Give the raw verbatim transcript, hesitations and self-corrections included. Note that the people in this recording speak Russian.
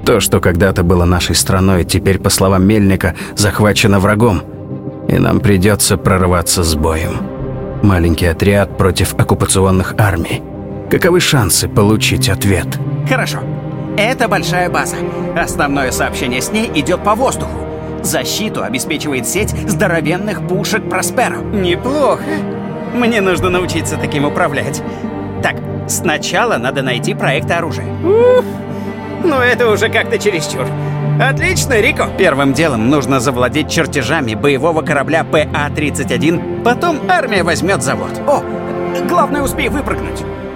То, что когда-то было нашей страной, теперь, по словам Мельника, захвачено врагом. И нам придется прорываться с боем. Маленький отряд против оккупационных армий. Каковы шансы получить ответ? Хорошо. Это большая база. Основное сообщение с ней идет по воздуху. Защиту обеспечивает сеть здоровенных пушек Просперо. Неплохо. Мне нужно научиться таким управлять. Так, сначала надо найти проект оружия. Уф, ну это уже как-то чересчур. Отлично, Рико. Первым делом нужно завладеть чертежами боевого корабля П А тридцать один. Потом армия возьмет завод. О, главное, успей выпрыгнуть.